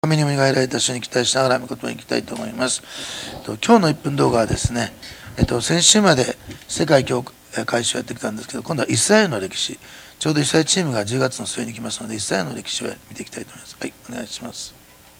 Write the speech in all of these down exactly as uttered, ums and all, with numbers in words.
神によみがえられた主に期待しながら御言葉に行きたいと思います。今日のいっぷん動画はですね、えっと、先週まで世界教会史をやってきたんですけど、今度はイスラエルの歴史、ちょうどイスラエルチームがじゅうがつの末に来ますので、イスラエルの歴史を見ていきたいと思います。はい、お願いします。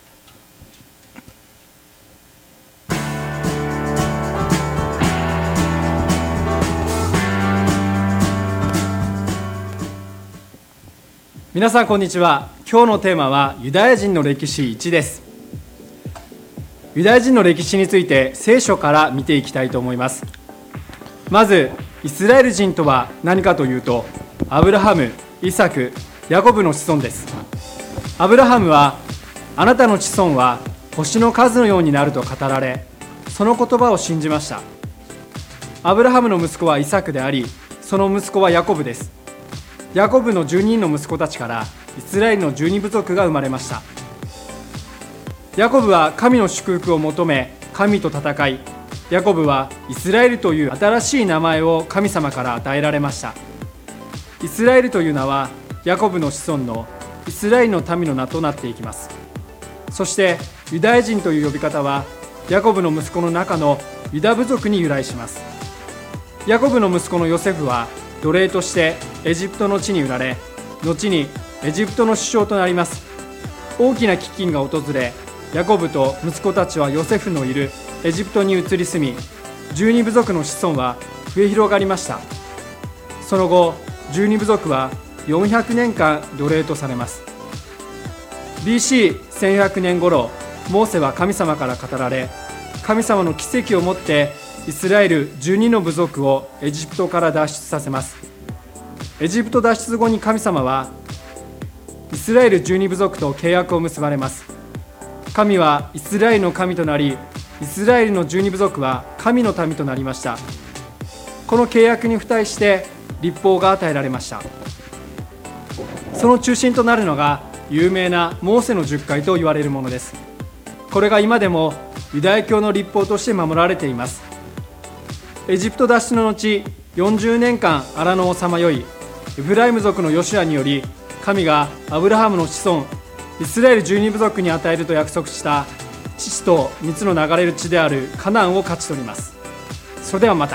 皆さんこんにちは。今日のテーマはユダヤ人の歴史いちです。ユダヤ人の歴史について聖書から見ていきたいと思います。まずイスラエル人とは何かというと、アブラハム、イサク、ヤコブの子孫です。アブラハムは、あなたの子孫は星の数のようになると語られ、その言葉を信じました。アブラハムの息子はイサクであり、その息子はヤコブです。ヤコブのじゅうににんの息子たちからイスラエルのじゅうに部族が生まれました。ヤコブは神の祝福を求め神と戦い、ヤコブはイスラエルという新しい名前を神様から与えられました。イスラエルという名はヤコブの子孫のイスラエルの民の名となっていきます。そしてユダヤ人という呼び方はヤコブの息子の中のユダ部族に由来します。ヤコブの息子のヨセフは奴隷としてエジプトの地に売られ、後にエジプトの首相となります。大きな飢饉が訪れ、ヤコブと息子たちはヨセフのいるエジプトに移り住み、じゅうに部族の子孫は増え広がりました。その後じゅうに部族はよんひゃくねんかん奴隷とされます。 ビーシーせんひゃく 年頃、モーセは神様から語られ、神様の奇跡をもってイスラエルじゅうにの部族をエジプトから脱出させます。エジプト脱出後に神様はイスラエルじゅうに部族と契約を結ばれます。神はイスラエルの神となり、イスラエルのじゅうに部族は神の民となりました。この契約に付帯して律法が与えられました。その中心となるのが有名なモーセの十戒と言われるものです。これが今でもユダヤ教の律法として守られています。エジプト脱出の後、よんじゅうねんかん荒野をさまよい、エフライム族のヨシュアにより、神がアブラハムの子孫イスラエルじゅうに部族に与えると約束した乳と蜜の流れる地であるカナンを勝ち取ります。それではまた。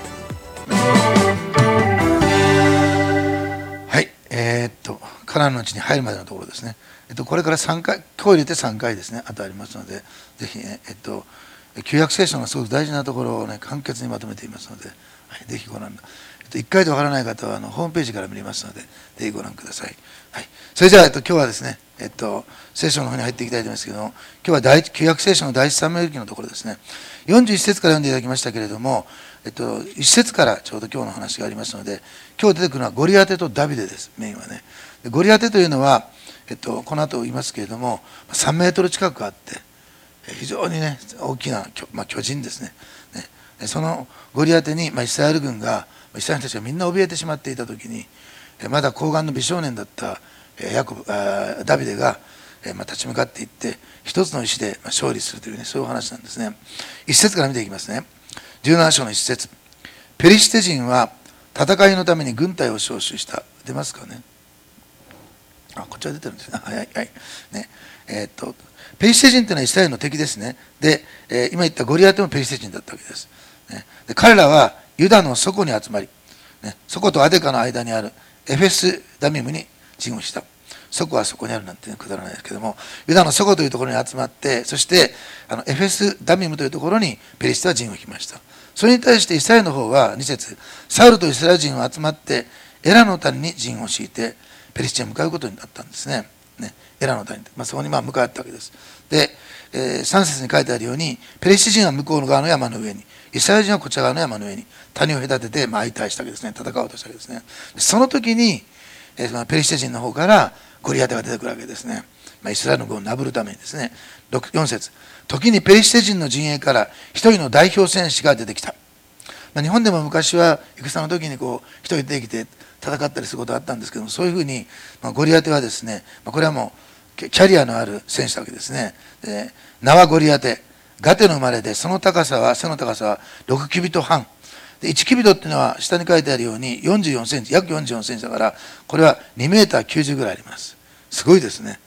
はい、えー、っとカナンの地に入るまでのところですね。えっとこれからさんかい、今日入れてさんかいですね、あとありますので、ぜひね、えっと旧約聖書のすごく大事なところをね、簡潔にまとめていますので、はい、ぜひご覧、えっと、いっかいでわからない方はあのホームページから見れますので、ぜひご覧ください。はい、それじゃあ、えっと、今日はですね、えっと、聖書の方に入っていきたいと思いますけども、今日は第旧約聖書の第一サムエル記のところですね、よんじゅういっ節から読んでいただきましたけれども、えっと、いっ節からちょうど今日の話がありますので、今日出てくるのはゴリアテとダビデです、メインはね。でゴリアテというのは、えっと、この後言いますけれども、さんメートル近くあって、非常にね、大きな、まあ、巨人ですね。ね、そのゴリアテに、まあ、イスラエル軍が、イスラエルたちがみんな怯えてしまっていたときに、まだ高顔の美少年だったヤコブあダビデが、まあ、立ち向かっていって、一つの石で勝利するというね、そういう話なんですね。一節から見ていきますね。じゅうなな章の一節。ペリシテ人は戦いのために軍隊を招集した。出ますかね。あ、こっちは出てるんですね。はいはいはい。ね、えー、っとペリシテ人というのはイスラエルの敵ですね。で、えー、今言ったゴリアテもペリシテ人だったわけです。ね、で彼らはユダの底に集まり、ね、底とアデカの間にあるエフェスダミムに陣をした。底はそこにあるなんて、ね、くだらないですけども、ユダの底というところに集まって、そしてあのエフェスダミムというところにペリシテは陣を引きました。それに対してイスラエルの方はに節、サウルとイスラエル人は集まってエラの谷に陣を敷いてペリシテに向かうことになったんですね。ね、エラの谷、まあ、そこにまあ向かったわけです。で、えー、さん節に書いてあるように、ペリシテ人は向こう側の山の上に、イスラエル人はこちら側の山の上に谷を隔てて、まあ、相対したわけですね。戦おうとしたわけですね。その時に、えー、そのペリシテ人の方からゴリアテが出てくるわけですね。まあ、イスラエルの軍をなぶるためにですね。よん節、時にペリシテ人の陣営から一人の代表戦士が出てきた。まあ、日本でも昔は戦の時にこう一人出てきて戦ったりすることがあったんですけども、そういうふうに、まあ、ゴリアテはですね、まあ、これはもうキャリアのある戦士なわけですね。で、名はゴリアテ、ガテの生まれで、その高さは背の高さはろくキュビットはんで、いちキュビットっていうのは下に書いてあるようによんじゅうよんセンチ、約よんじゅうよんセンチだから、これはにメーターきゅうじゅうぐらいあります。すごいですね。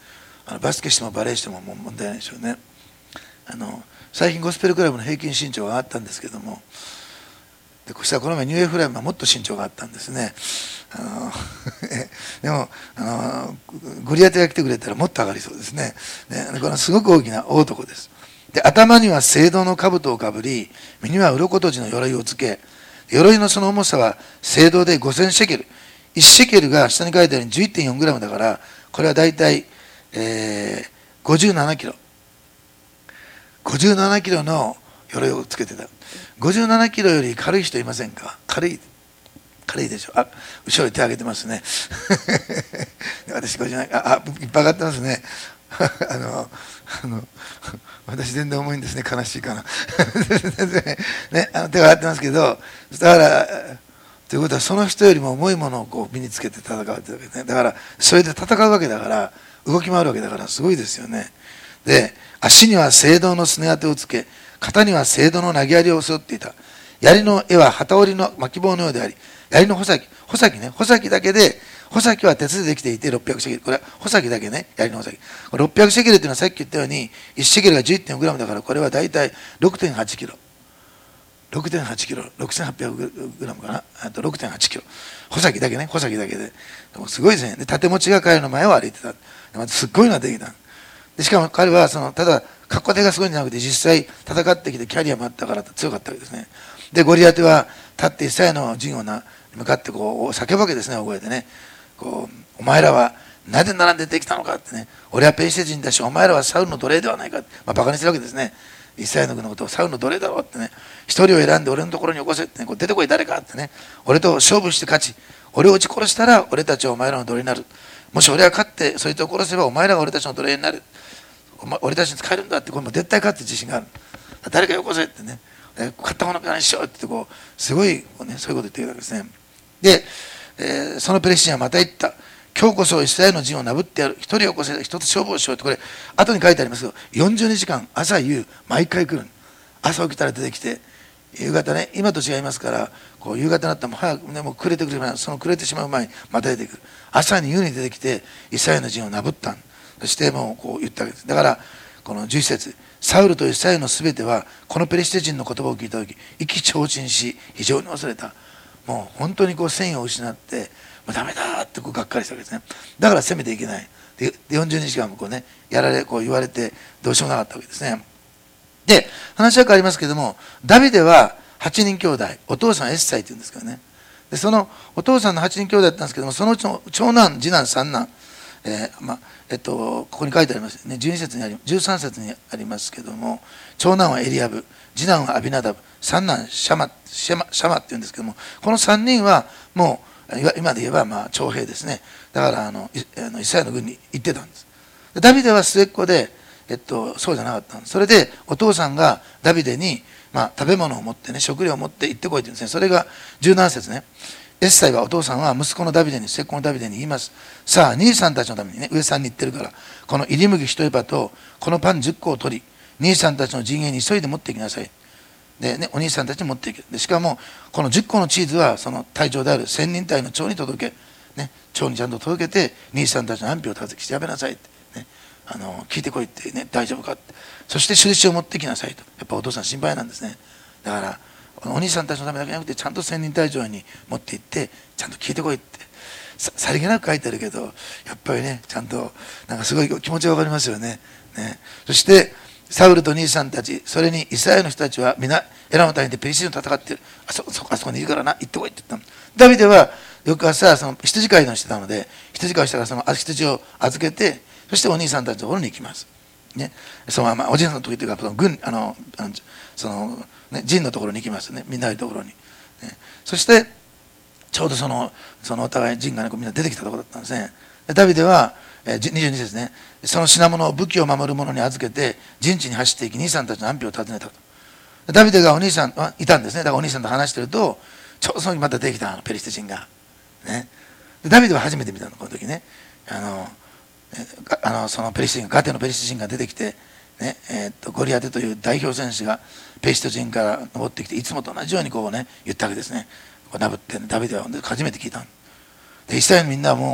あのバスケしてもバレーしてももう問題ないでしょうね。あの最近ゴスペルクラブの平均身長が上がったんですけども、でこうしたらこの前ニューエフライムはもっと身長があったんですね。あのでもあのゴリアテが来てくれたらもっと上がりそうですね。でこのすごく大きな大男です。で頭には青銅の兜をかぶり、身には鱗綴じの鎧をつけ、鎧のその重さは青銅でごせんシェケル、いちシェケルが下に書いてあるように じゅういってんよんグラム だから、これはだいたい、えー、ごじゅうななキロごじゅうななキロの鎧をつけてた。ごじゅうななキロより軽い人いませんか？軽い軽いでしょ。あ、後ろに手を挙げてますね。私ごじゅうなな、あ、いっぱい上がってますね。あのあの私全然重いんですね。悲しいかな。全然ね、あの手が上がってますけど、だからということはその人よりも重いものをこう身につけて戦うってわけですね。だからそれで戦うわけだから、動き回るわけだからすごいですよね。で、足には青銅のすね当てをつけ、肩には青銅の投げ槍を背負っていた。槍の絵は旗織りの巻棒のようであり、槍の穂先、穂先ね、穂先だけで、穂先は鉄でできていてろっぴゃくシェケル。これは穂先だけね、槍の穂先。ろっぴゃくシェケルっていうのはさっき言ったように、いちシェケルが じゅういってんよんグラム だから、これはだいたい ろくてんはちキロ。ろくてんはちキロ、ろくせんはっぴゃくグラムかな。あと ろくてんはちキロ。穂先だけね、穂先だけで。でもすごいですね。で、盾持ちが彼の前を歩いてた。またすっごいのができた。でしかも彼はそのただ格好手がすごいんじゃなくて、実際戦ってきてキャリアもあったから強かったわけですね。でゴリアテは立ってイサヤの陣をな向かってこう叫ぶわけですね。大声でね、こうお前らはなぜ並んで出てきたのかってね、俺はペリシテ人だしお前らはサウルの奴隷ではないかって、まあ、バカにするわけですね。イサヤの軍のことをサウルの奴隷だろうってね、一人を選んで俺のところに起こせってね、こう出てこい誰かってね、俺と勝負して勝ち、俺を撃ち殺したら俺たちはお前らの奴隷になる。もし俺が勝ってそいつを殺せばお前らが俺たちの奴隷になる。俺たちに使えるんだって、これも絶対勝って自信がある。誰かよこせってね、勝ったものからにしようってこうすごいこう、ね、そういうこと言ってるわけですね。で、えー、そのペリシテ人はまた言った。今日こそイスラエルの陣をなぶってやる。一人を起こせ、一つ勝負をしようって、これ後に書いてありますけど、よんじゅうにじかん朝夕毎回来る。朝起きたら出てきて、夕方ね、今と違いますから、こう夕方になったらもう早くね、もう暮れてくる前に、その暮れてしまう前にまた出てくる。朝に夕に出てきてイスラエルの陣をなぶったん。そしてもうこう言ったわけです。だからこのじゅういち節、サウルとイスラエルのすべてはこのペリシテ人の言葉を聞いた時、意気消沈し非常に恐れた。もう本当にこう戦意を失って、もうダメだってこうがっかりしたわけですね。だから攻めていけない。でよんじゅうにじかんもこうねやられこう言われてどうしようもなかったわけですね。で話は変わりますけれども、ダビデははちにん兄弟、お父さんエッサイっていうんですけどね。でそのお父さんのはちにん兄弟だったんですけども、そのうちの長男次男三男、えーまあえっと、ここに書いてありますね、じゅうに節にありじゅうさん節にありますけども、長男はエリアブ、次男はアビナダブ、三男シャマシャマシャマっていうんですけども、このさんにんはもう今で言えばまあ徴兵ですね。だからあのイスラエルの軍に行ってたんです。でダビデは末っ子で、えっと、そうじゃなかったんです。それでお父さんがダビデに、まあ、食べ物を持ってね、食料を持って行ってこいって言うんですね。それがじゅうなな節ね。エッサイはお父さんは息子のダビデに、末っ子のダビデに言います。さあ兄さんたちのためにね、上さんに言ってるから、この入り麦一エパとこのパンじゅっこを取り、兄さんたちの陣営に急いで持っていきなさい。でね、お兄さんたちに持っていけ。でしかもこのじゅっこのチーズはその隊長である千人隊の長に届け、ね、長にちゃんと届けて、兄さんたちの安否を尋ねて調べなさいって、ね、あの聞いてこいってね、大丈夫かって。そして印を持ってきなさいと。やっぱお父さん心配なんですね。だからお兄さんたちのためだけじゃなくて、ちゃんと千人隊長に持って行ってちゃんと聞いてこいって、さ, さりげなく書いてあるけど、やっぱりね、ちゃんとなんかすごい気持ちが分かりますよね。ね、そしてサウルと兄さんたち、それにイスラエルの人たちは皆エラの谷でペリシテ人と戦っている。あ そ, そ, あそこにいるからな、行ってこいって言ったの。ダビデは翌朝その羊飼いのしてたので、羊飼いをしたからその羊を預けて、そしてお兄さんたちのところに行きます。ね、そのままおじいさんの時というか、その軍あのあのその、ね、陣のところに行きますね、みんなのところに、ね、そしてちょうどそのそのお互い陣が、ね、みんな出てきたところだったんですね。でダビデは、えー、にじゅうに節ね、その品物を武器を守る者に預けて陣地に走っていき、兄さんたちの安否を尋ねたと。ダビデがお兄さんはいたんですね。だからお兄さんと話してると、ちょうどその時また出てきたあのペリシテ人が、ね、でダビデは初めて見たの、この時ね。あのあのそのペリシテ人がガテのペリシテ人が出てきて、ねえー、っとゴリアテという代表選手がペリシテ人から登ってきて、いつもと同じようにこうね言ったわけですね。こうなぶって、ね、ダビデは初めて聞いたので、イスラエルのみんなはも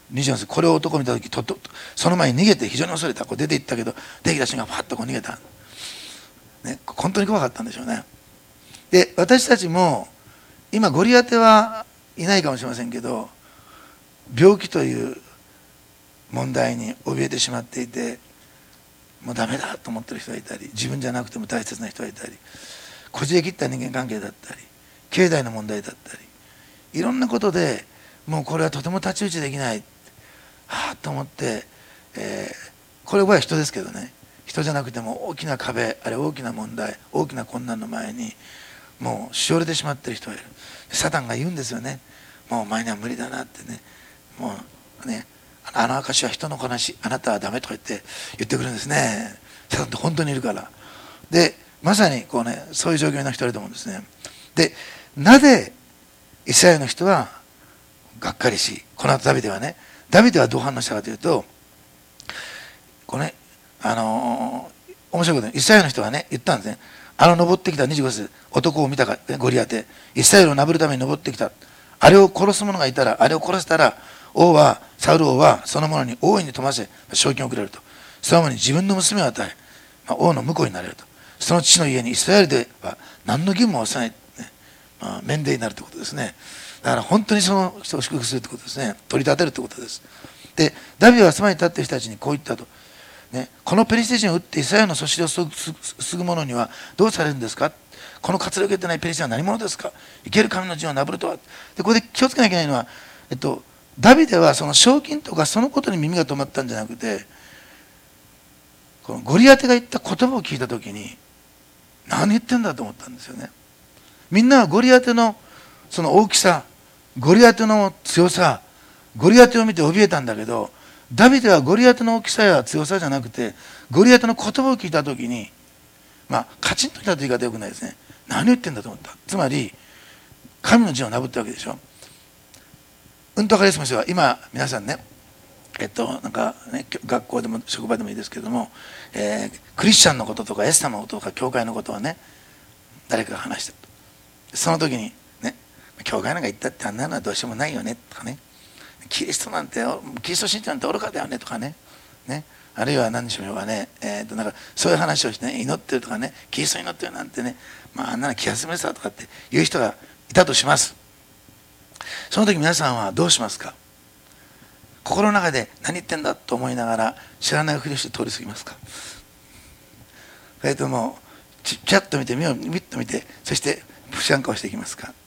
にじゅうよん節、これを男を見た時とっとその前に逃げて非常に恐れた。こう出て行ったけど出てきた瞬間ファッとこう逃げた、ね、本当に怖かったんでしょうね。で私たちも今ゴリアテはいないかもしれませんけど、病気という問題に怯えてしまっていて、もうダメだと思ってる人がいたり、自分じゃなくても大切な人がいたり、こじれ切った人間関係だったり、経済の問題だったり、いろんなことでもうこれはとても太刀打ちできない、はあと思って、えー、これは人ですけどね、人じゃなくても大きな壁、あれ大きな問題、大きな困難の前にもうしおれてしまっている人がいる。サタンが言うんですよね。もうお前には無理だなってね、もうね、あの証は人の話、あなたはダメとか言って言ってくるんですね。サタンって本当にいるから。でまさにこうね、そういう状況の人だと思うんですね。でなぜイスラエルの人はがっかりし、この後ダビデはね、ダビデはどう反応したかというと、これ、ね、あのー、面白いことにイスラエルの人がね言ったんですね。あの登ってきたにじゅうご節、男を見たか、ゴリアテ、イスラエルをなぶるために登ってきた、あれを殺す者がいたら、あれを殺せたら王はサウル王はその者に大いに富ませ賞金をくれると、その者に自分の娘を与え、まあ、王の婿になれると、その父の家にイスラエルでは何の義務も負わせない、ね、まあ、免税になるということですね。だから本当にその人を祝福するということですね。取り立てるということです。でダビデは住まいに立っている人たちにこう言ったと、ね、このペリシテ人を撃ってイスラエルのそしりをすぐ者にはどうされるんですか。この活力を得てないペリシテ人は何者ですか。生ける神の陣をなぶるとは。でこれで気をつけなきゃいけないのは、えっと、ダビデはその賞金とかそのことに耳が止まったんじゃなくて、このゴリアテが言った言葉を聞いた時に何言ってんだと思ったんですよね。みんなはゴリアテのその大きさ、ゴリアテの強さ、ゴリアテを見て怯えたんだけど、ダビデはゴリアテの大きさや強さじゃなくて、ゴリアテの言葉を聞いた時に、まあカチンときたという言い方はよくないですね。何を言ってんだと思った。つまり神の陣をなぶったわけでしょ。うんと分かりやすい話は、今皆さんね、えっとなんかね、学校でも職場でもいいですけども、えー、クリスチャンのこととかイエス様のこととか教会のことはね、誰かが話してると、その時にね、教会なんか言ったってあんなのはどうしようもないよねとかね、キリストなんてキリスト信者なんて愚かだよねとかね、ね、あるいは何でしょうかね、えー、となんかそういう話をして、ね、祈ってるとかね、キリストに祈ってるなんてね、まあ、あんなの気休めさとかっていう人がいたとします。その時皆さんはどうしますか。心の中で何言ってんだと思いながら知らないふりをして通り過ぎますか。それともちっちゃっと見て、目をミッと見て、そして不思議な顔していきますか。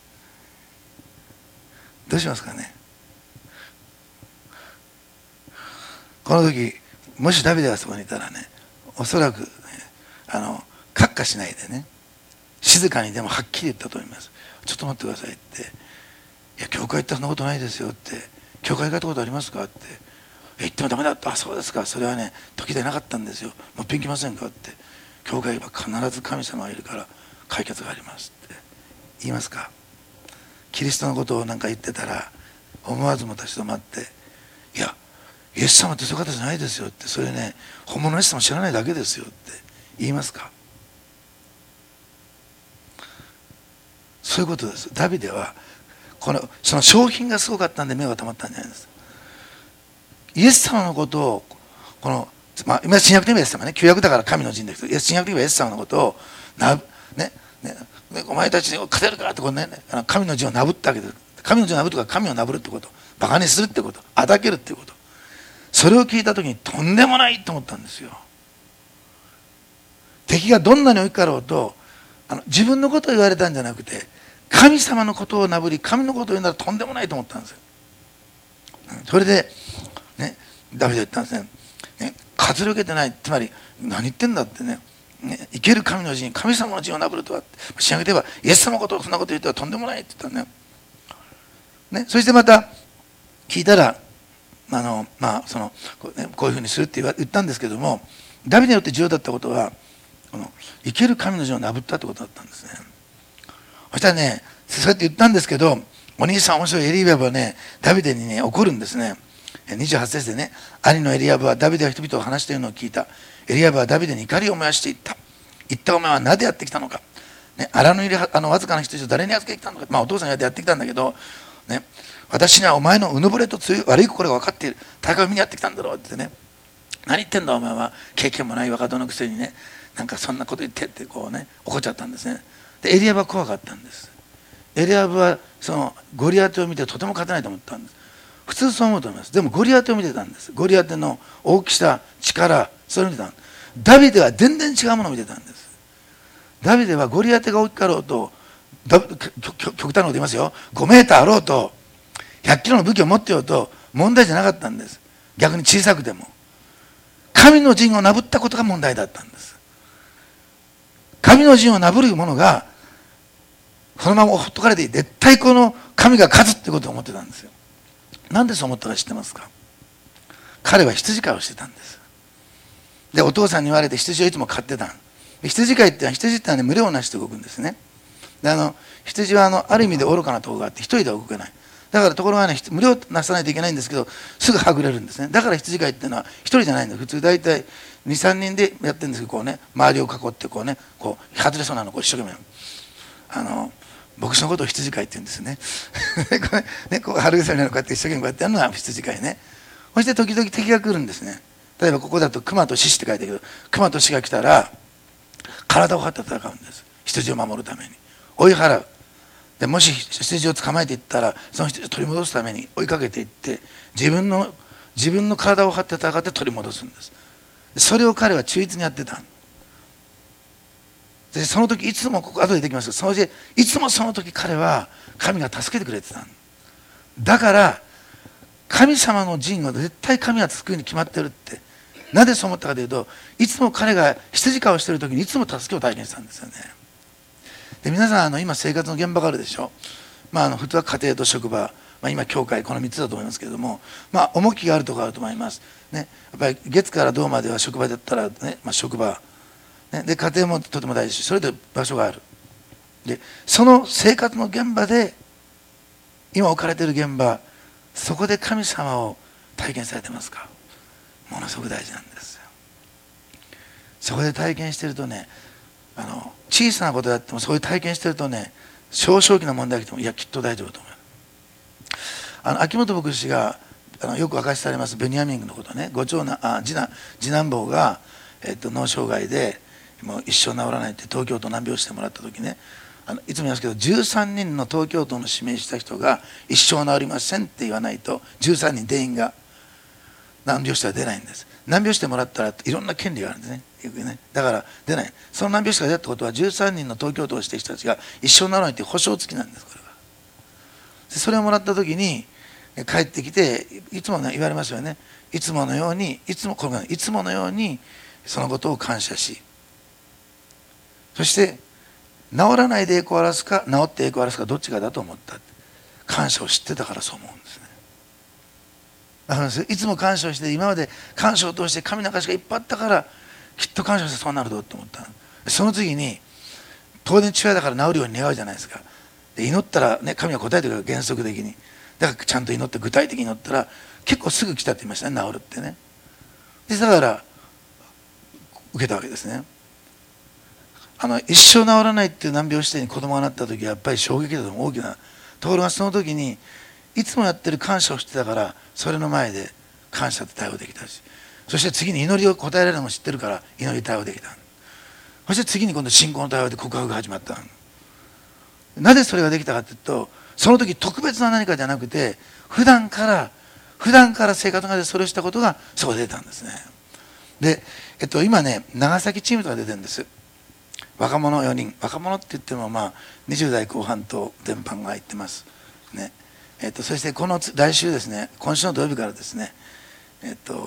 どうしますかね。この時もしダビデがそこにいたらね、おそらく、ね、あの閣下しないでね、静かにでもはっきり言ったと思います。ちょっと待ってくださいって、いや教会行ったそんなことないですよって、教会行ったことありますかって、言ってもダメだと、あそうですか、それはね時でなかったんですよ、もう一遍来ませんかって、教会は必ず神様がいるから解決がありますって言いますか。キリストのことを何か言ってたら思わずも立ち止まって、いやイエス様ってそういう方じゃないですよって、それね本物のイエス様知らないだけですよって言いますか。そういうことです。ダビデはこのその商品がすごかったんで目が溜まったんじゃないです。イエス様のことをこの、まあ、今新約でもイエス様ね、旧約だから神の陣ですけど、新約ではイエス様のことをなねね、お前たちに勝てるかってこのね、神の陣をなぶったわけです。神の陣をなぶるとか神をなぶるってこと、バカにするってこと、あだけるってこと、それを聞いた時にとんでもないと思ったんですよ。敵がどんなに大きかろうと、あの自分のことを言われたんじゃなくて、神様のことをなぶり神のことを言うならとんでもないと思ったんですよ。それで、ね、ダビデは言ったんですね。ね、活力を受けてない、つまり何言ってんだってね、ね、生ける神の陣、神様の陣をなぶるとは、新約ではイエス様のことをそんなこと言ってはとんでもないって言ったね。ね、そしてまた聞いたら、あのまあそのこう、ね、こういうふうにするって言ったんですけども、ダビデによって重要だったことは、この生ける神の陣をなぶったってことだったんですね。そしたらね、そうやって言ったんですけど、お兄さん面白いエリヤブはね、ダビデにね怒るんですね。にじゅうはち節でね、兄のエリヤブはダビデが人々を話しているのを聞いた。エリヤブはダビデに怒りを燃やしていった。言ったお前はなぜやってきたのか。ね、荒野にいるあのわずかな人たちを誰に預けてきたのか。まあお父さんがやってきたんだけど、ね、 私にはお前のうぬぼれと強い悪い心が分かっている。大会を見にやってきたんだろうってね、何言ってんだお前は、経験もない若人のくせにね、なんかそんなこと言ってってこうね怒っちゃったんですね。でエリアブは怖かったんです。エリアブはそのゴリアテを見てとても勝てないと思ったんです。普通そう思うと思います。でもゴリアテを見てたんです。ゴリアテの大きさ、力、それを見てたんです。ダビデは全然違うものを見てたんです。ダビデはゴリアテが大きかろうと、極端なこと言いますよ、ごメーターあろうとひゃっキロの武器を持ってようと問題じゃなかったんです。逆に小さくても神の陣をなぶったことが問題だったんです。神の陣をなぶる者がそのままほっとかれて絶対この神が勝つってことを思ってたんですよ。なんでそう思ったか知ってますか？彼は羊飼いをしてたんです。でお父さんに言われて羊をいつも飼ってた。羊飼いってのは羊ってのはね群れをなして動くんですね。であの羊はあのある意味で愚かなところがあって一人では動けない。だからところがね群れをなさないといけないんですけどすぐはぐれるんですね。だから羊飼いっていうのは一人じゃないんです。普通大体にさんにんでやってるんですけどこうね周りを囲ってこうねこう外れそうなのをこう一生懸命あの牧師のことを羊飼いって言うんですね。これねこう春草になるこうやって一生懸命こうやってやるのが羊飼いね。そして時々敵が来るんですね。例えばここだと熊と獅子って書いてあるけど熊と獅子が来たら体を張って戦うんです。羊を守るために追い払う。でもし羊を捕まえていったらその羊を取り戻すために追いかけていって自分の自分の体を張って戦って取り戻すんです。それを彼は忠実にやってた。でその時いつもここ後で出てきますけどその時いつもその時彼は神が助けてくれてた。だから神様の陣を絶対神は救うに決まってるって。なぜそう思ったかというといつも彼が羊飼いをしている時にいつも助けを体験したんですよね。で皆さんあの今生活の現場があるでしょ。まあ、あの普通は家庭と職場、まあ、今教会このみっつだと思いますけれども、まあ、重きがあるところあると思います、ね、やっぱり月から土までは職場だったら、ねまあ、職場、ね、で家庭もとても大事しそれで場所がある。でその生活の現場で今置かれている現場そこで神様を体験されてますか？ものすごく大事なんですよ。そこで体験してるとねあの小さなことであってもそういう体験してるとね少々期の問題が来てもいやきっと大丈夫と思う。あの秋元牧師があのよく明かしされますベニヤミンのことねご長男あ次男次男坊が、えっと、脳障害でもう一生治らないって東京都難病してもらった時ねあのいつも言いますけどじゅうさんにんの東京都の指名した人が一生治りませんって言わないとじゅうさんにん全員が難病しては出ないんです。難病してもらったらいろんな権利があるんですね。ねだから出ない。その難病者が出たってことはじゅうさんにんの東京都をしている人たちが一生ならないという保証付きなんです。これはでそれをもらった時に帰ってきていつも、ね、言われますよね。いつものようにいつもこれいつものようにそのことを感謝しそして治らないで栄光を表すか治って栄光を表すかどっちかだと思った感謝を知ってたからそう思うんですね。いつも感謝をして今まで感謝を通して神の証がいっぱいあったからきっと感謝してそうなるぞと思った。その次に当然父親だから治るように願うじゃないですか。で祈ったら、ね、神は答えてくれる原則的に。だからちゃんと祈って具体的に祈ったら結構すぐ来たって言いましたね治るってね。でだから受けたわけですね。あの一生治らないっていう難病指定に子供がなった時はやっぱり衝撃だと大きな。ところがその時にいつもやってる感謝をしてたからそれの前で感謝と対応できたしそして次に祈りを答えられるのも知ってるから祈り対応できた。そして次に今度信仰の対応で告白が始まった。なぜそれができたかというとその時特別な何かじゃなくて普段から普段から生活の中でそれをしたことがそこで出たんですね。で、えっと、今ね長崎チームとか出てるんです。若者よにん若者って言ってもまあにじゅう代後半と全般が入ってますね。えっと、そしてこの来週ですね今週の土曜日からですねえっと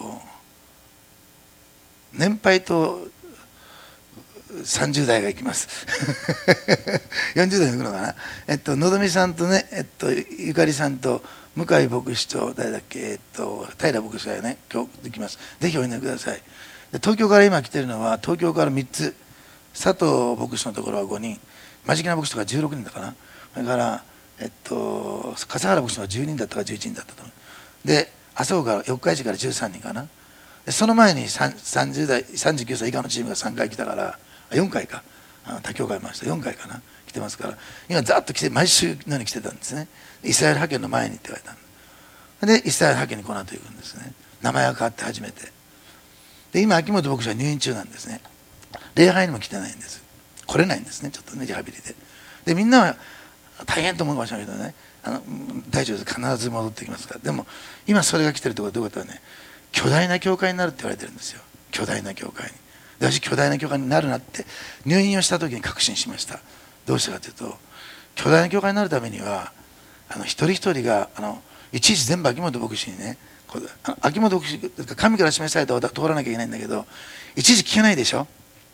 年配とさんじゅう代が行きますよんじゅう代に行くのかな。えっとのぞみさんとね、えっと、ゆかりさんと向井牧師と誰だっけ、えっと、平牧師がね今日行きます。ぜひお祈りください。で東京から今来てるのは東京からみっつ佐藤牧師のところはごにんマジキナ牧師とかじゅうろくにんだかな。それからえっと笠原牧師はじゅうにんだったかじゅういちにんだったと思う。で麻生から四日市からじゅうさんにんかな。でその前にさんじゅう代さんじゅうきゅうさい以下のチームがさんかい来たからよんかいか他教会回したよんかいかな来来てますから、今ざっと来て毎週のように来てたんですね。イスラエル派遣の前にって言われたんで、イスラエル派遣にこの後行くんですね。名前が変わって初めてで、今秋元牧師は入院中なんですね。礼拝にも来てないんです。来れないんですね、ちょっとね、リハビリで。でみんなは大変と思うかもしれないけどね、あの大丈夫です、必ず戻ってきますから。でも今それが来てるところどういうことはね、巨大な教会になるって言われてるんですよ。巨大な教会に。で私巨大な教会になるなって入院をした時に確信しました。どうしたかというと、巨大な教会になるためにはあの一人一人があのいちいち全部秋元牧師にね、こう秋元牧師が神から示されたことは通らなきゃいけないんだけど、いちいち聞けないでしょ。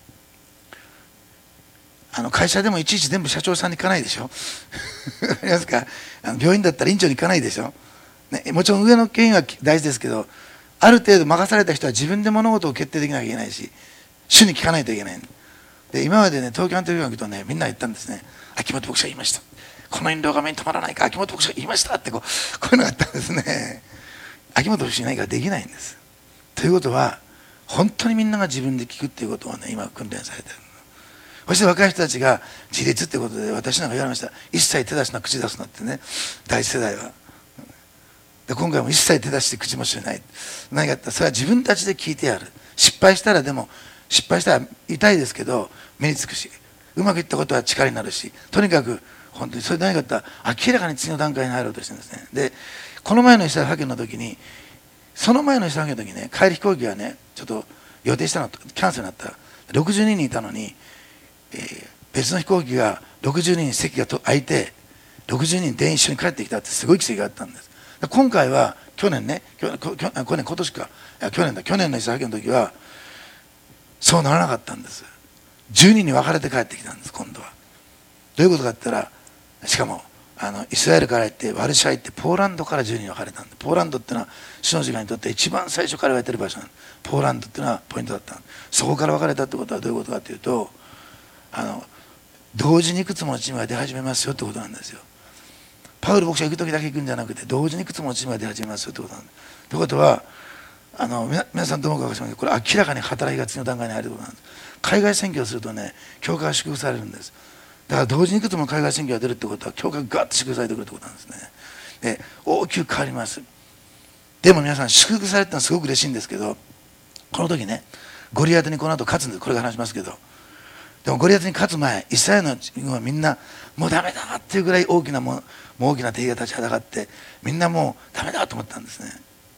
あの会社でもいちいち全部社長さんに行かないでしょわかりますか。あの病院だったら院長に行かないでしょ、ね、もちろん上の権威は大事ですけど、ある程度任された人は自分で物事を決定できなきゃいけないし、主に聞かないといけない。で今までね、東京アントニオ学とね、みんな言ったんですね。秋元牧師が言いました、この印籠が目に留まらないか、秋元牧師が言いましたってこう、こういうのがあったんですね。秋元牧師いないからできないんです。ということは、本当にみんなが自分で聞くっていうことをね、今訓練されてる。そして若い人たちが自立ってことで、私なんか言われました。一切手出すな、口出すなってね、第一世代は。で今回も一切手出して口もしない。何かあったらそれは自分たちで聞いてやる。失敗したら、でも失敗したら痛いですけど目につくし、うまくいったことは力になるし、とにかく本当にそれで何かあったら明らかに次の段階に入ろうとしてるんですね。でこの前のイスラエル派遣の時に、その前のイスラエル派遣の時ね、帰り飛行機がねちょっと予定したのキャンセルになった。ろくじゅうににんいたのに、えー、別の飛行機がろくじゅうににん席がと空いて、ろくじゅうににん全員一緒に帰ってきたってすごい奇跡があったんです。今回は去年ね、去年、去年今年か、いや去年だ、去年のイスラエルの時はそうならなかったんです。じゅうにんに分かれて帰ってきたんです。今度はどういうことかって言ったら、しかもあのイスラエルから行ってワルシャワ行ってポーランドからじゅうにんに分かれたんで、ポーランドっていうのは主の時間にとって一番最初から言われてる場所なんです。ポーランドっていうのはポイントだった。そこから分かれたってことはどういうことかというと、あの同時にいくつものチームが出始めますよってことなんですよ。パウル牧師が行く時だけ行くんじゃなくて、同時にいくつものチームが出始めますよってことなんです。ということは、あの皆さんどう思うか分かりませんけど、これ明らかに働きが次の段階に入るということなんです。海外選挙をするとね、教会が祝福されるんです。だから同時にいくつもの海外選挙が出るってことは、教会がガッと祝福されてくるってことなんですね。で大きく変わります。でも皆さん、祝福されたのはすごく嬉しいんですけど、この時ね、ゴリアテにこの後勝つんです。これから話しますけど、でもゴリアテに勝つ前、イスラエルの軍はみんなもうダメだっていうぐらい大きなももう大きな敵が立ちはだかって、みんなもうダメだと思ったんですね。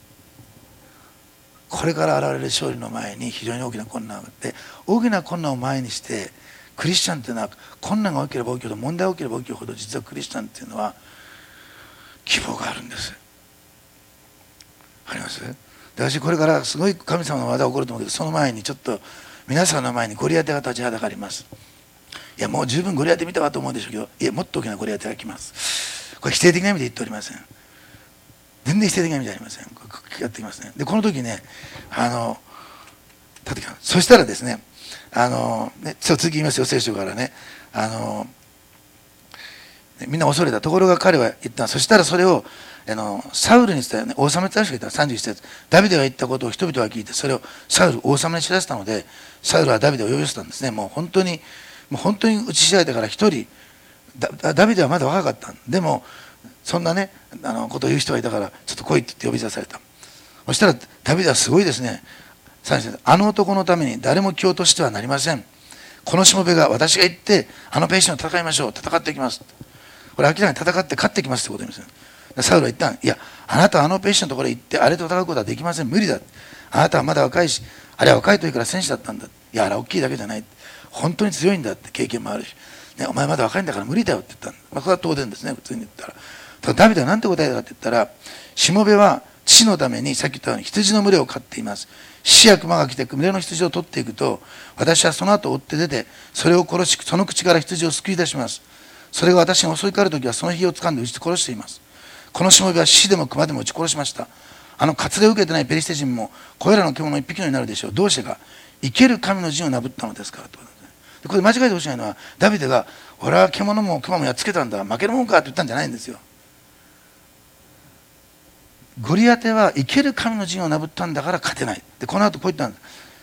これから現れる勝利の前に非常に大きな困難があって、大きな困難を前にしてクリスチャンっていうのは、困難が起きれば起きるほど、問題が起きれば起きるほど、実はクリスチャンっていうのは希望があるんです。あります？で私これからすごい神様の技が起こると思うけど、その前にちょっと皆さんの前にゴリアテが立ちはだかります。いやもう十分ゴリアテ見たかと思うでしょうけど、いやもっと大きなゴリアテが来ます。これ否定的な意味で言っておりません。全然否定的な意味じゃありません。やってきますね。でこの時ね、あの立ってきます。そしたらですね、あのね、そう次言いますよ、聖書からね、あのみんな恐れた。ところが彼は言った。そしたらそれをあのサウルに伝え、ね、王様に伝える人がいた。さんじゅういち節、ダビデが言ったことを人々が聞いて、それをサウル王様に知らせたので、サウルはダビデを呼び寄せたんですね。もう本当にもう本当に打ちひしがれたから一人、ダダビデはまだ若かった。でもそんなね、あのことを言う人がいたから、ちょっと来いって言って呼び出された。そしたらダビデはすごいですね。さんじゅう節、あの男のために誰も気を落としてはなりません。このしもべが私が行ってあのペーションを戦いましょう。戦っていきます。これ明らかに戦って勝ってきますってことです。サウルは言った。いや、あなたはあのペーションのところへ行ってあれと戦うことはできません。無理だ。あなたはまだ若いし、あれは若い時から戦士だったんだ。いや、あれは大きいだけじゃない。本当に強いんだって経験もあるし、ね、お前まだ若いんだから無理だよって言ったんだ。まあ、これは当然ですね、普通に言ったら。ただダビデは何て答えたかって言ったら、しもべは父のためにさっき言ったように羊の群れを飼っています。獅子や熊が来て群れの羊を取っていくと、私はその後追って出てそれを殺し、その口から羊を救い出します。それが私に襲いかかるときはその火を掴んで撃ち殺しています。このしもべは獅子でも熊でも撃ち殺しました。あの割礼を受けてないペリシテ人もこれらの獣一匹のようになるでしょう。どうしてか、生ける神の陣をなぶったのですからと。これ間違えてほしいのは、ダビデが俺は獣も熊もやっつけたんだ、負けるもんかって言ったんじゃないんですよ。ゴリアテは生ける神の陣をなぶったんだから勝てない。でこの後こう言ったんです。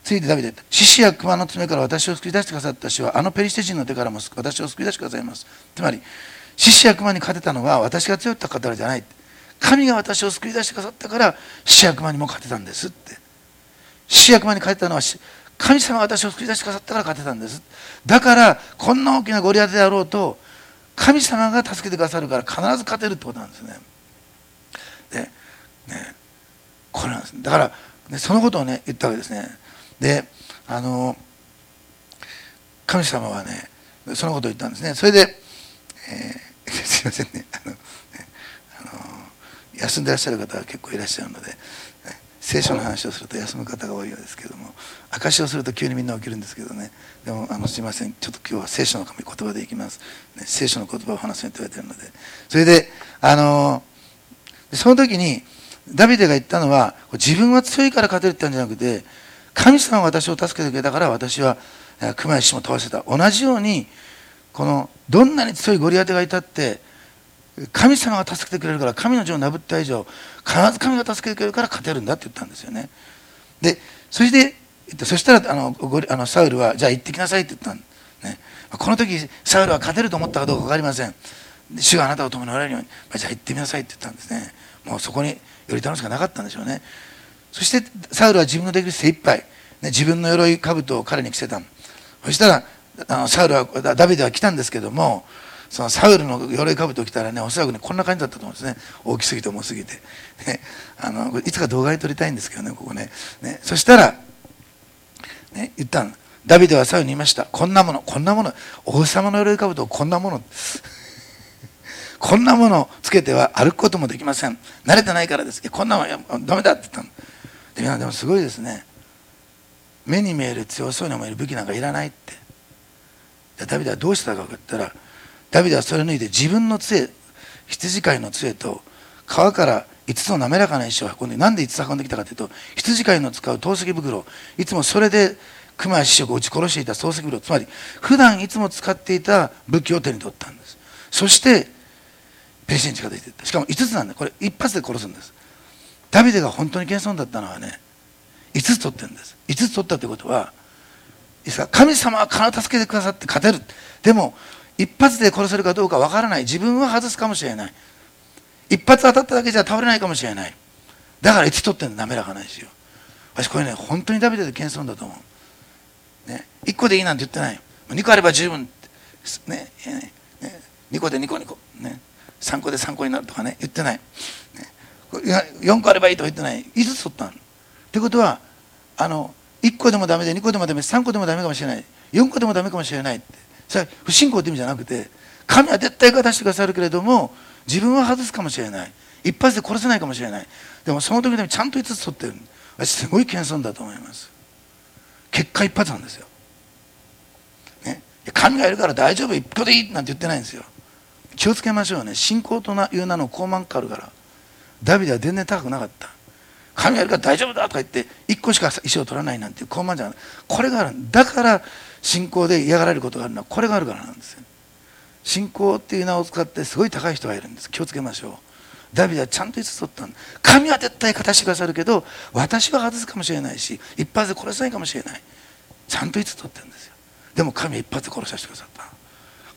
続いてダビデ、獅子や熊の爪から私を救い出してくださった主は、あのペリシテ人の手からも私を救い出してくださいます。つまり、獅子や熊に勝てたのは私が強かったからじゃない。神が私を救い出してくださったから、獅子や熊にも勝てたんですって。獅子や熊に勝てたのは、神様が私を救い出してくださったから勝てたんです。だから、こんな大きなゴリアテであろうと、神様が助けてくださるから必ず勝てるってことなんですね。で、ね、これなんです。だから、ね、そのことをね、言ったわけですね。で、あの、神様はね、そのことを言ったんですね。それで、えー、すいませんね、あの、ね、あの、休んでらっしゃる方が結構いらっしゃるので、聖書の話をすると休む方が多いようですけども、証しをすると急にみんな起きるんですけどね。でもあのすいません、ちょっと今日は聖書の神言葉でいきます、ね、聖書の言葉を話すように言われているので、それであのその時にダビデが言ったのは、自分は強いから勝てるって言ったんじゃなくて、神様が私を助けてくれたから私は熊や獅子も倒せた。同じように、このどんなに強いゴリアテがいたって神様が助けてくれるから、神の字をなぶった以上必ず神が助けてくれるから勝てるんだって言ったんですよね。でそれでそしたらあのゴリあのサウルは、じゃあ行ってきなさいって言ったん、ね、この時サウルは勝てると思ったかどうか分かりません。主があなたを共におられるように、じゃあ行ってみなさいって言ったんですね。もうそこにより頼むしかなかったんでしょうね。そしてサウルは自分のできる精一杯、ね、自分の鎧兜を彼に着せた。そしたらあのサウルはダビデは来たんですけども、そのサウルの鎧兜を着たらね、おそらくねこんな感じだったと思うんですね。大きすぎて重すぎて、ね、あのいつか動画に撮りたいんですけどね、ここね。ねそしたら、ね、言ったの。ダビデはサウルに言いました。こんなもの、こんなもの、王様の鎧兜をこんなものこんなものをつけては歩くこともできません。慣れてないからです。こんなものダメだって言ったの。で皆さんでもすごいですね。目に見える強そうに思える武器なんかいらないって。でダビデはどうしたかと言ったら、ダビデはそれを抜いて自分の杖、羊飼いの杖と川からいつつの滑らかな石を運んで、なんでいつつ運んできたかというと、羊飼いの使う投石袋、いつもそれで熊や獅子を撃ち殺していた投石袋、つまり普段いつも使っていた武器を手に取ったんです。そしてペリシテに近づいていった。しかもいつつなんで、これ一発で殺すんです。ダビデが本当に謙遜だったのはね、いつつ取ってるんです。いつつ取ったということは、神様は必ず助けてくださって勝てる。でも一発で殺せるかどうかわからない。自分は外すかもしれない。一発当たっただけじゃ倒れないかもしれない。だからいつ取ってんの滑らかないですよ。私これね、本当にダビデで謙遜だと思う。ね、いっこでいいなんて言ってない。にこあれば十分。ね、ね、にこでにこにこ。ね、さんこでさんこになるとかね、言ってない。ね、よんこあればいいとか言ってない。いつつ取ったの。ってことは、あの、いっこでもダメでにこでもダメ、さんこでもダメかもしれない。よんこでもダメかもしれないって。それは不信仰って意味じゃなくて、神は絶対勝たせてくださるけれども、自分は外すかもしれない。一発で殺せないかもしれない。でもその時でもちゃんといつつ取ってる。私すごい謙遜だと思います。結果一発なんですよ。ね、神がいるから大丈夫、一個でいいなんて言ってないんですよ。気をつけましょうね。信仰という名の高慢かかるから。ダビデは全然高くなかった。神がいるから大丈夫だとか言って一個しか石を取らないなんていう高慢じゃない。これがある。だから信仰で嫌がられることがあるのはこれがあるからなんですよ。信仰っていう名を使ってすごい高い人がいるんです。気をつけましょう。ダビデはちゃんといつつ取ったんだ。神は絶対勝たせてくださるけど、私は外すかもしれないし、一発で殺せないかもしれない。ちゃんといつつ取ってるんですよ。でも神は一発で殺させてくださった。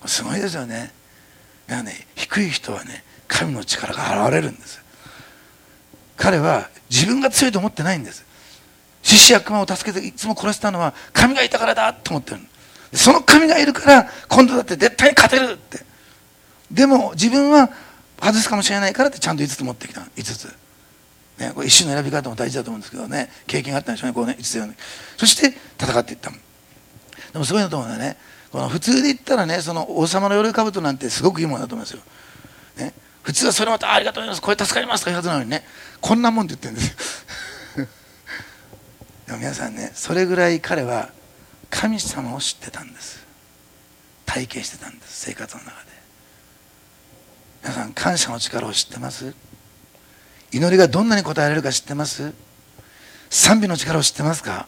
すごいですよね。いやね、低い人はね、神の力が現れるんです。彼は自分が強いと思ってないんです。獅子や熊を助けていつも殺したのは神がいたからだと思ってる。その神がいるから今度だって絶対に勝てるって。でも自分は外すかもしれないからってちゃんといつつ持ってきた。いつつ、ね、これ一種の選び方も大事だと思うんですけどね、経験があったんでしょうね、こうね、いつつよね。そして戦っていった。でもすごいなと思うのはね、この普通で言ったらね、その王様の鎧兜なんてすごくいいものだと思いますよ。ね、普通はそれまたありがとうございます、これ助かりますというはずなのにね、こんなもんって言ってるんですよ。でも皆さんね、それぐらい彼は神様を知ってたんです。体験してたんです、生活の中で。皆さん、感謝の力を知ってます？祈りがどんなに応えられるか知ってます？賛美の力を知ってますか？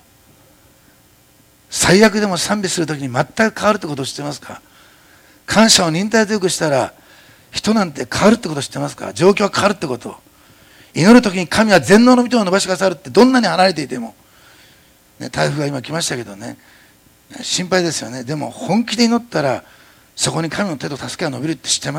最悪でも賛美するときに全く変わるってことを知ってますか？感謝を忍耐強くしたら人なんて変わるってことを知ってますか？状況は変わるってこと。祈るときに神は全能の御手を伸ばしてくださるって、どんなに離れていても、 ね、台風が今来ましたけどね、心配ですよね。でも本気で祈ったらそこに神の手と助けが伸びるって知ってます？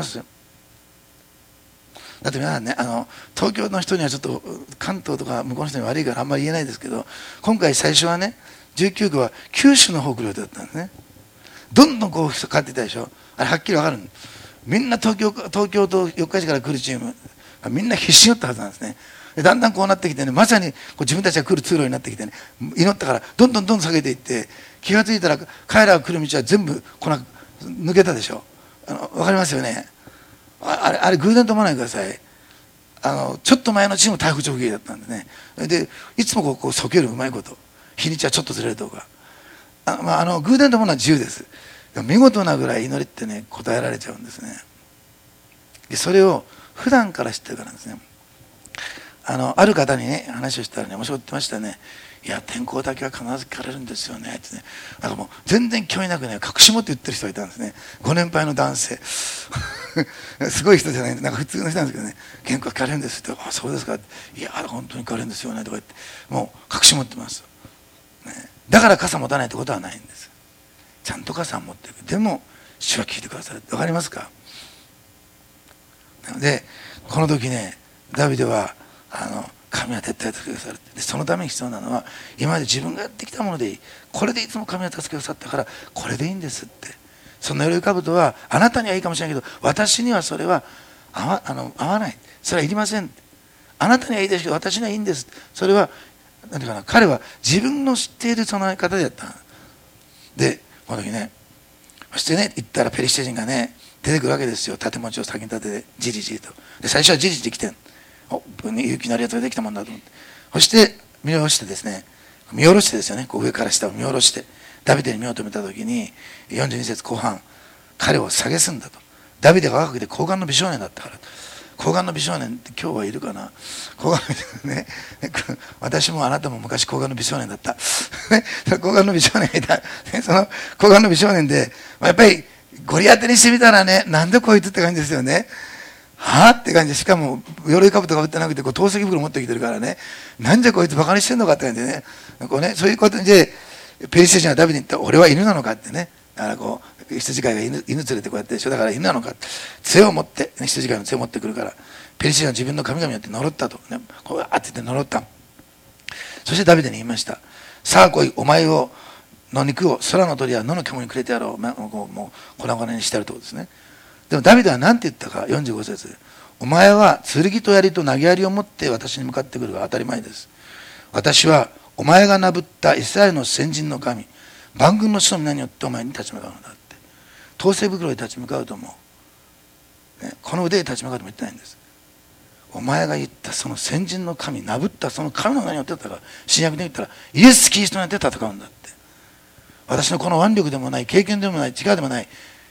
だって皆さんね、あの東京の人にはちょっと関東とか向こうの人に悪いからあんまり言えないですけど、今回最初はねじゅうきゅうごは九州の方来る予定だったんですね。どんどんこう変わっていったでしょ。あれはっきり分かる。みんな東京東京と四日市から来るチームみんな必死になったはずなんですね。でだんだんこうなってきてね、まさにこう自分たちが来る通路になってきてね、祈ったからどんどんどんどん下げていって、気が付いたら彼らが来る道は全部この抜けたでしょ。あの分かりますよね。あれあれ偶然と思わないでください。あのちょっと前のチーム台風直撃だったんでね。でいつもこうこう避けるうまいこと、日にちはちょっとずれるとか、あ、まあ、あの偶然と思うのは自由です。見事なぐらい祈りってね答えられちゃうんですね。でそれを普段から知ってるからなんですね。あのある方にね話をしたらね面白いって言ってましたね。いや天候だけは必ず聞かれるんですよねってね。なんかもう全然興味なくね隠し持って言ってる人がいたんですね。ご年配の男性すごい人じゃないんで、なんか普通の人なんですけどね、原稿聞かれるんですって、あそうですかって、いや本当に聞かれるんですよねとか言って、もう隠し持ってます、ね、だから傘持たないってことはないんです。ちゃんと傘を持っていく。でも主は聞いてくださる。分かりますか？なのでこの時ねダビデはあの神は絶対助けてくださる。でそのために必要なのは今まで自分がやってきたものでいい、これでいつも神は助けてくださったからこれでいいんですって。そんな喜ぶとはあなたにはいいかもしれないけど私にはそれは合わ、あの合わない、それはいりません。あなたにはいいですけど私にはいいんです。それは何ていうかな、彼は自分の知っている備え方でやった。でこの時ね、そしてね行ったらペリシテ人がね出てくるわけですよ。盾持ちを先に立ててじりじりと。で最初はじりじり来てん、お勇気のあるやつができたもんだと思って、そして見下ろしてですね、見下ろしてですよね、こう上から下を見下ろしてダビデに目を留めた時によんじゅうに節後半、彼を蔑んだと。ダビデが若くて高顔の美少年だったから。高顔の美少年って今日はいるかな。高顔の美少年ね、私もあなたも昔高顔の美少年だった高顔の美少年がいた。その高顔の美少年でやっぱりゴリアテにしてみたらね、なんでこいつって感じですよね。はあって感じで、しかも鎧兜かぶってなくてこう透析袋持ってきてるからね、なんじゃこいつバカにしてんのかって感じでね、こうね、そういうことでペリシテ人がダビデに言った、俺は犬なのかってね、だからこう羊飼いが 犬, 犬連れてこうやってでしょ、だから犬なのか、杖を持って、ね、羊飼いの杖を持ってくるから、ペリシテ人は自分の神々によって呪ったと、ね、こうあって言って呪った。そしてダビデに言いました。さあ来い、お前をの肉を空の鳥や野の獣にくれてやろう、もうもう粉々にしてやるとですね。でもダビデは何て言ったか、よんじゅうご節、お前は剣と槍と投げ槍を持って私に向かってくるが当たり前です。私はお前がなぶったイスラエルの先人の神、万軍の主の皆によってお前に立ち向かうのだって。統制袋で立ち向かうとも、ね、この腕で立ち向かうとも言ってないんです。お前が言ったその先人の神、なぶったその神の名によって戦う。新約で言ったらイエス・キリストによって戦うんだって。私のこの腕力でもない、経験でもない、力でもない、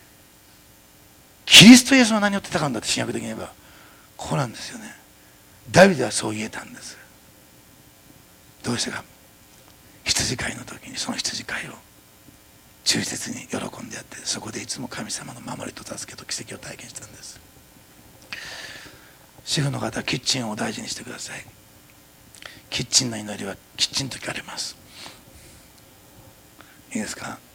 キリストイエスの名によって戦うんだって。新約的に言えばこうなんですよね。ダビデはそう言えたんです。どうしてか、羊飼いの時にその羊飼いを忠実に喜んでやって、そこでいつも神様の守りと助けと奇跡を体験したんです。主婦の方はキッチンを大事にしてください。キッチンの祈りはきちんと聞かれます。いいですか。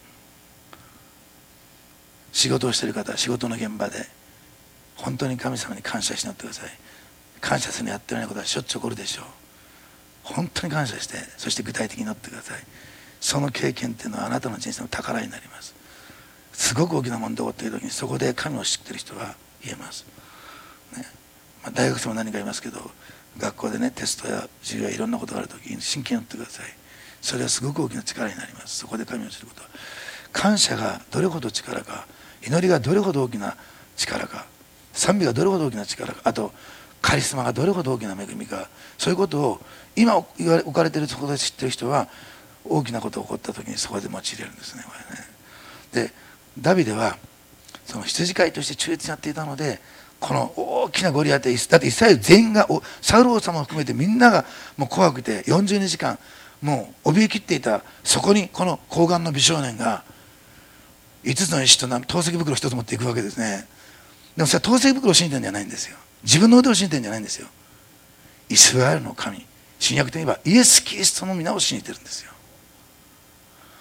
仕事をしている方は仕事の現場で本当に神様に感謝して祈ってください。感謝するのやってないことはしょっちゅう起こるでしょう。本当に感謝して、そして具体的に祈ってください。その経験っていうのはあなたの人生の宝になります。すごく大きな問題が起こっている時にそこで神を知っている人は言えます、ね。まあ、大学生も何か言いますけど、学校でねテストや授業やいろんなことがある時に真剣に祈ってください。それはすごく大きな力になります。そこで神を知ることは、感謝がどれほど力か、祈りがどれほど大きな力か、賛美がどれほど大きな力か、あとカリスマがどれほど大きな恵みか、そういうことを今置かれているところで知っている人は大きなことが起こった時にそこで用いれるんですね、これね。でダビデはその羊飼いとして忠実にやっていたので、この大きなゴリアテ、だってイスラエル全員が、サウル王様を含めてみんながもう怖くてよんじゅうにじかんもう怯えきっていた、そこにこの高顔の美少年がいつつの石と透析袋を一つ持っていくわけですね。でもそれは透析袋を信じてるんじゃないんですよ。自分の腕を信じてるんじゃないんですよ。イスラエルの神、新約で言えばイエス・キリストの皆を信じてるんですよ。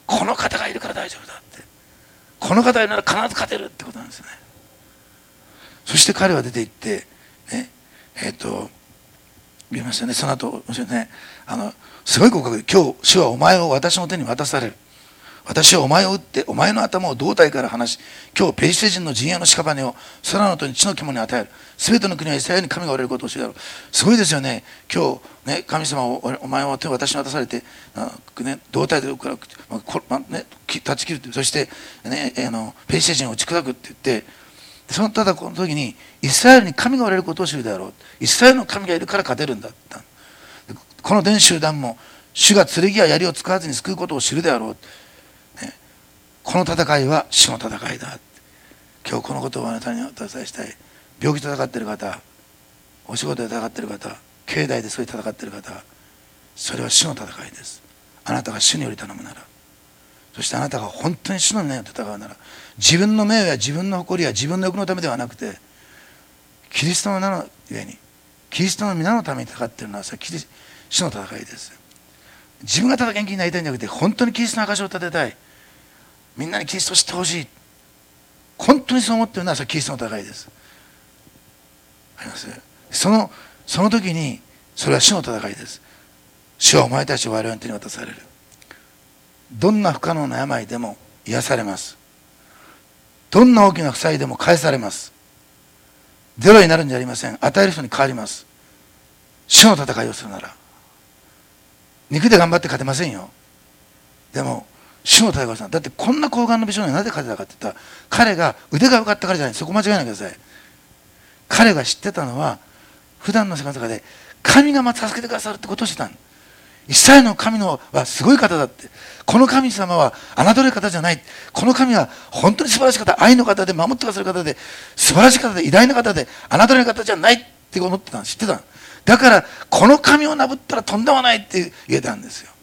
この方がいるから大丈夫だって、この方がいるなら必ず勝てるってことなんですよね。そして彼は出て行ってね、えっ、ー、と言いましたね。その後ね、あのすごい告白で、今日主はお前を私の手に渡される、私はお前を撃ってお前の頭を胴体から離し、今日ペリシテ人の陣営の屍を空の鳥に地の獣に与える。すべての国はイスラエルに神がおられることを知るだろう。すごいですよね。今日ね、神様をお前を手を私に渡されて、ね、胴体でから、まあね、断ち切るって、そして、ね、あのペリシテ人を打ち砕くって言って、そのただこの時にイスラエルに神がおられることを知るだろう。イスラエルの神がいるから勝てるんだって。この全集団も主が剣や槍を使わずに救うことを知るであろう。ね、この戦いは主の戦いだ。今日このことをあなたにお伝えしたい。病気と戦っている方、お仕事で戦っている方、境内でそういう戦っている方、それは主の戦いです。あなたが主により頼むなら、そしてあなたが本当に主の名を戦うなら、自分の名誉や自分の誇りや自分の欲のためではなくて、キリストの名のゆえに、キリストの皆のために戦っているのはそれは主の戦いです。自分がただ元気になりたいんじゃなくて、本当にキリストの証を立てたい、みんなにキリストを知ってほしい、本当にそう思っているのはそれはキリストの戦いです。あります。そのその時にそれは主の戦いです。主はお前たちを我々の手に渡される。どんな不可能な病でも癒されます。どんな大きな負債でも返されます。ゼロになるんじゃありません。与える人に変わります。主の戦いをするなら。肉で頑張って勝てませんよ。でも主の戦いをするなら。だってこんな高顔の美少年なぜ勝てたかって言ったら、彼が腕が良かったからじゃない。そこ間違えないでください。彼が知ってたのは、普段の生活の中で神がまた助けてくださるってことをしてたん。イスラエルの神のはすごい方だって。この神様は侮れる方じゃない。この神は本当に素晴らしい方、愛の方で守ってくださる方で、素晴らしい方で偉大な方で、侮れる方じゃないって思ってたん、知ってたん。だからこの神をなぶったらとんでもないって言えたんですよ。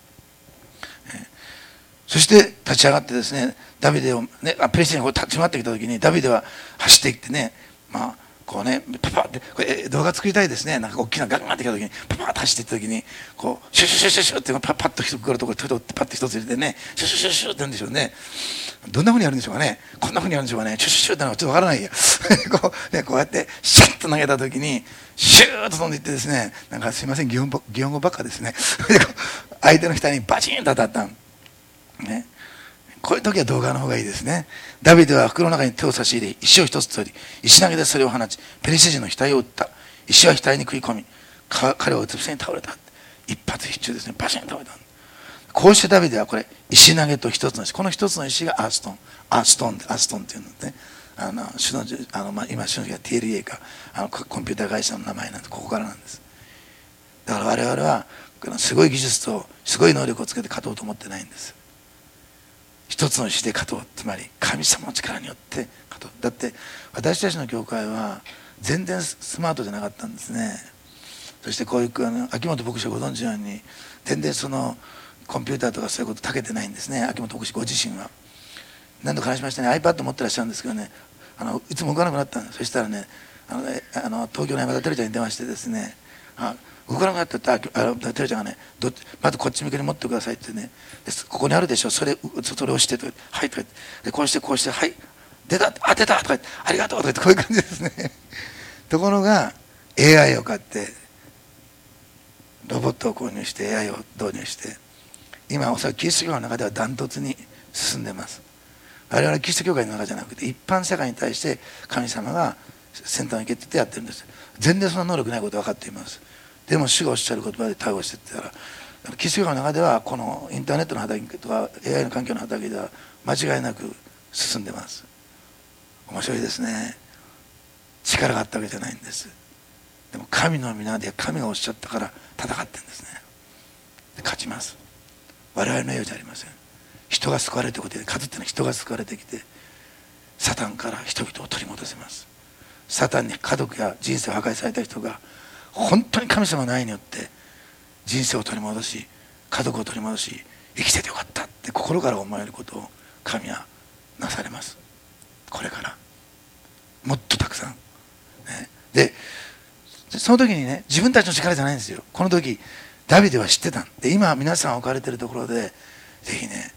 そして立ち上がってですね、ダビデをね、ペリシテにこう立ち回ってきた時に、ダビデは走っていってね、まあこうね、パパってこれ動画作りたいですね。なんか大きなガンガンってきた時にパパッと走っていった時に、こうシュシュシュシュシュってパパッと一つ来るところトイレってパッと一つ入れてね、シュシュシュシュって言うんでしょうね。どんなふうにやるんでしょうかね。こんなふうにやるんでしょうかね。シュシュシュってのはちょっとわからないやこうね、こうやってシュッと投げた時にシューッと飛んでいってですね、なんかすいません、擬音語擬音語ばっかですね相手の額にバチンと当たったんね。こういう時は動画の方がいいですね。ダビデは袋の中に手を差し入れ、石を一つ取り、石投げでそれを放ち、ペリシテ人の額を打った。石は額に食い込み、彼はうつ伏せに倒れた。一発必中ですね。バシンと倒れた。こうしてダビデはこれ、石投げと一つの石、この一つの石がアーストン、アーストンで、アーストンっていうのね、あの主のあの、まあ、今主のが ティーエルエー かあのコンピューター会社の名前なんで、ここからなんです。だから我々はすごい技術とすごい能力をつけて勝とうと思ってないんです。一つの石で勝とう、つまり神様の力によって勝とう。だって私たちの教会は全然スマートじゃなかったんですね。そしてこういうあの秋元牧師がご存知のように全然そのコンピューターとかそういうこと長けてないんですね。秋元牧師ご自身は何度か話しましたね。 iPad 持ってらっしゃるんですけどね、あのいつも動かなくなったんです。そしたらね、あのあの東京の山田テレちゃんに電話してですね、あ動かなくなったってあのテレちゃんがね、どまずこっち向けに持ってくださいってね、ここにあるでしょ、それそれをしてとかはいとかで、こうしてこうしてはい出たあ出たとかありがとうとかって、こういう感じですねところが エーアイ を買ってロボットを購入して エーアイ を導入して、今おそらくキリスト教の中ではダントツに進んでます。我々キリスト教会の中じゃなくて一般社会に対して神様が先端を行けって言ってやってるんです。全然その能力ないことは分かっています。でも主がおっしゃる言葉で対応していったら、キリスト教会の中ではこのインターネットの働きとか エーアイ の環境の働きでは間違いなく進んでます。面白いですね。力があったわけじゃないんです。でも神の皆で神がおっしゃったから戦ってるんですね。で勝ちます。我々のようじゃありません。人が救われるということで、勝つっていうのは人が救われてきてサタンから人々を取り戻せます。サタンに家族や人生を破壊された人が本当に神様の愛によって人生を取り戻し、家族を取り戻し、生きててよかったって心から思えることを神はなされます。これからもっとたくさん、ね、でその時にね、自分たちの力じゃないんですよ。この時ダビデは知ってたんで、今皆さん置かれているところでぜひね、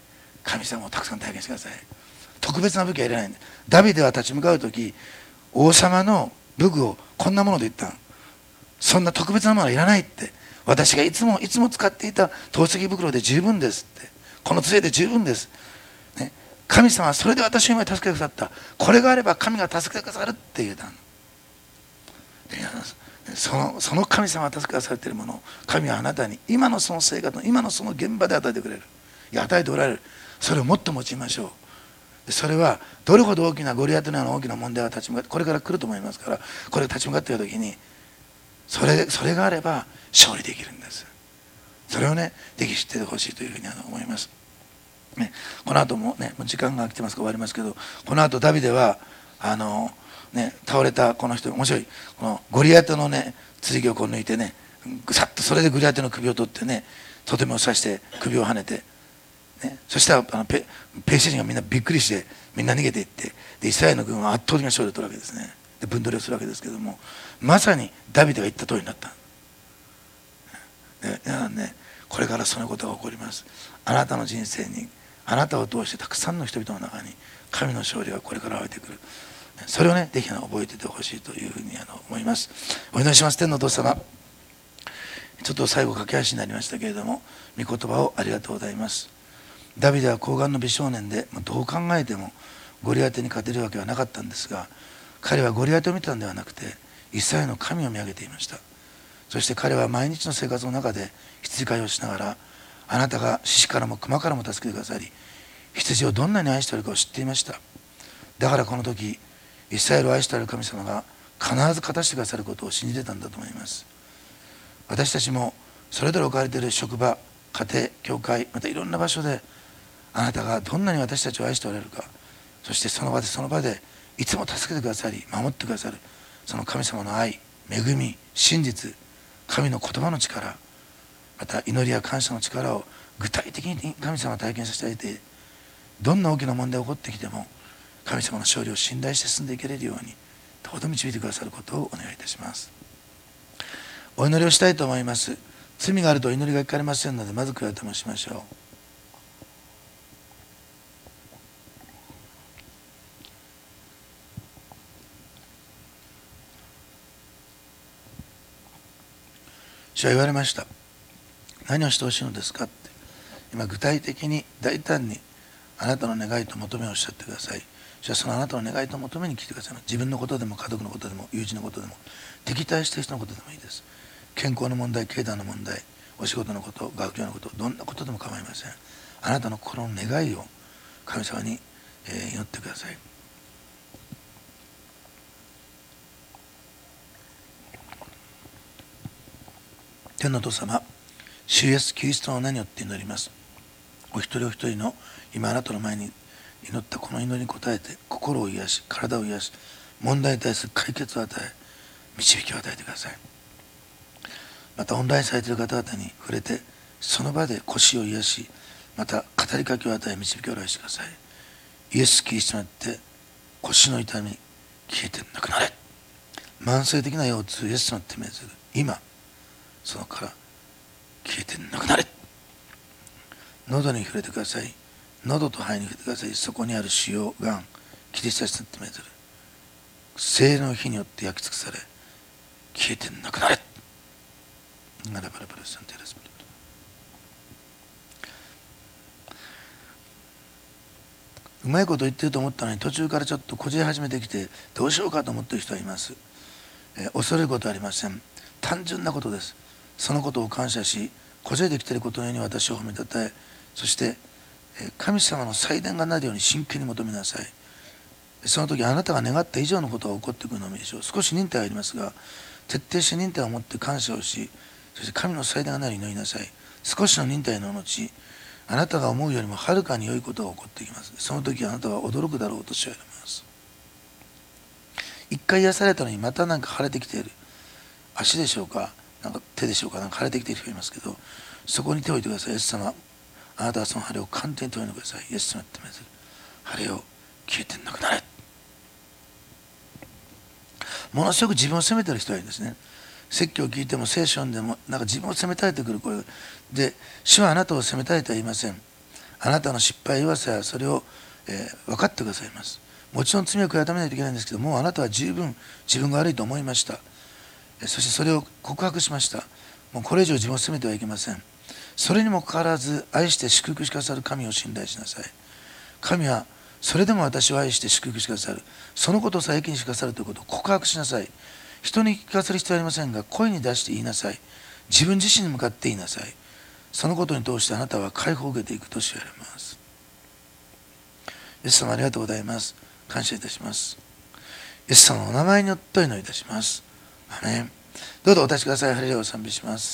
神様をたくさん体験してください。特別な武器はいらないんで。ダビデは立ち向かう時、王様の武具をこんなもので言ったの。そんな特別なものはいらないって、私がいつもいつも使っていた透析袋で十分ですって、この杖で十分です、ね、神様はそれで私を今助けてくださった、これがあれば神が助けてくださるって言うたの。そのその神様が助けてくださっているものを神はあなたに今のその生活の今のその現場で与えてくれる。いや、与えておられる。それをもっと用いましょう。それはどれほど大きなゴリアテのような大きな問題が立ち向かってこれから来ると思いますから、これが立ち向かっている時にそれそれがあれば勝利できるんです。それをね、ぜひ知ってほしいというふうに思います、ね、この後もね、もう時間が来てますから終わりますけど、この後ダビデはあの、ね、倒れたこの人、面白い、このゴリアテのね剣をこう抜いてね、さっとそれでゴリアテの首を取ってね、とても刺して首をはねて、ね、そしたらあの ペ, ペーシ人がみんなびっくりしてみんな逃げていって、でイスラエルの軍は圧倒的な勝利を取るわけですね。で分取りをするわけですけども、まさにダビデが言った通りになった。で皆さんね、これからそのことが起こります。あなたの人生に、あなたを通してたくさんの人々の中に神の勝利がこれから湧いてくる。それをね、ぜひ覚えていてほしいというふうに思います。お祈りします。天のお父様、ちょっと最後駆け足になりましたけれども、御言葉をありがとうございます。ダビデは高顔の美少年で、どう考えてもゴリアテに勝てるわけはなかったんですが、彼はゴリアテを見たのではなくてイスラエルの神を見上げていました。そして彼は毎日の生活の中で羊飼いをしながら、あなたが獅子からも熊からも助けてくださり、羊をどんなに愛しているかを知っていました。だからこの時、イスラエルを愛している神様が必ず勝たせてくださることを信じてたんだと思います。私たちもそれぞれ置かれている職場、家庭、教会、またいろんな場所で、あなたがどんなに私たちを愛しておられるか、そしてその場でその場でいつも助けてくださり守ってくださる、その神様の愛、恵み、真実、神の言葉の力、また祈りや感謝の力を具体的に神様を体験させてあげて、どんな大きな問題が起こってきても神様の勝利を信頼して進んでいけれるようにどうぞ導いてくださることをお願いいたします。お祈りをしたいと思います。罪があると祈りが聞かれませんので、まず悔い改めしましょう。主は言われました。何をしてほしいのですかって。今具体的に大胆にあなたの願いと求めをおっしゃってください。主はそのあなたの願いと求めに聞いてください。自分のことでも家族のことでも友人のことでも敵対している人のことでもいいです。健康の問題、経済の問題、お仕事のこと、学業のこと、どんなことでも構いません。あなたの心の願いを神様に祈ってください。天のお父様、主イエスキリストの名によって祈ります。お一人お一人の今あなたの前に祈ったこの祈りに応えて、心を癒し、体を癒し、問題に対する解決を与え、導きを与えてください。またオンラインされている方々に触れて、その場で腰を癒し、また語りかけを与え、導きを与えしてください。イエスキリストによって腰の痛み消えてなくなれ。慢性的な腰痛、イエスの手命ずる今そのから消えてなくなれ。喉に触れてください。喉と肺に触れてください。そこにある腫瘍、がん、キリストイエスの手命ずる聖の火によって焼き尽くされ消えてなくなれ。ならばらばらサンテラスピリット。うまいこと言ってると思ったのに途中からちょっとこじれ始めてきてどうしようかと思っている人はいます、えー、恐れることはありません。単純なことです。そのことを感謝し、こじれてきていることのように私を褒めたたえ、そして神様の祭壇がなるように真剣に求めなさい。その時あなたが願った以上のことが起こってくるのみでしょう。少し忍耐がありますが、徹底して忍耐を持って感謝をし、そして神の祭壇がなるように祈りなさい。少しの忍耐の後、あなたが思うよりもはるかに良いことが起こってきます。その時あなたは驚くだろうと知られます。一回癒されたのにまたなんか腫れてきている。足でしょうか、なんか手でしょうか、なんか腫れてきている人がいますけど、そこに手を置いてください。イエス様、あなたはその腫れを完全に取り除いてください。イエス様ってめず腫れを消えてなくなれ。ものすごく自分を責めている人がいるんですね。説教を聞いても聖書でもなんか自分を責めたいてくる声で、主はあなたを責めたいとは言いません。 あなたの失敗弱さやそれを、えー、分かってくださいます。もちろん罪を悔い改めないといけないんですけど、もうあなたは十分自分が悪いと思いました。そしてそれを告白しました。もうこれ以上自分を責めてはいけません。それにもかかわらず愛して祝福してくださる神を信頼しなさい。神はそれでも私を愛して祝福してくださる、そのことをさえ益にしてくださるということを告白しなさい。人に聞かせる必要はありませんが、声に出して言いなさい。自分自身に向かって言いなさい。そのことに通してあなたは解放を受けていくと知られます。イエス様ありがとうございます。感謝いたします。イエス様のお名前によってお祈りいたします。アメン。どうぞお立ちください。ハレルヤを賛美します。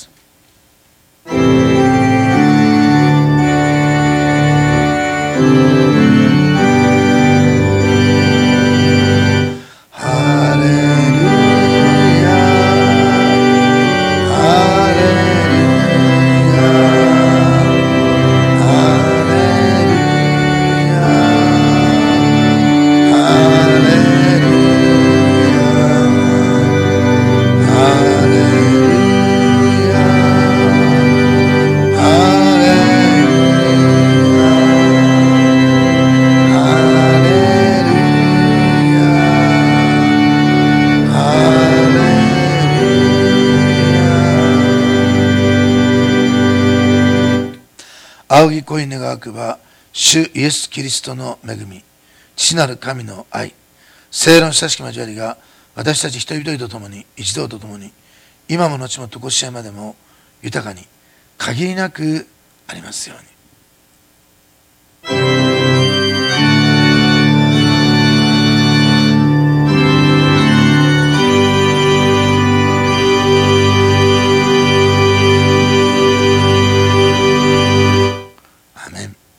仰ぎ恋願わくば、主イエス・キリストの恵み、父なる神の愛、聖霊の親しき交わりが私たち一人一人と共に、一同と共に、今も後も常しえまでも豊かに限りなくありますように。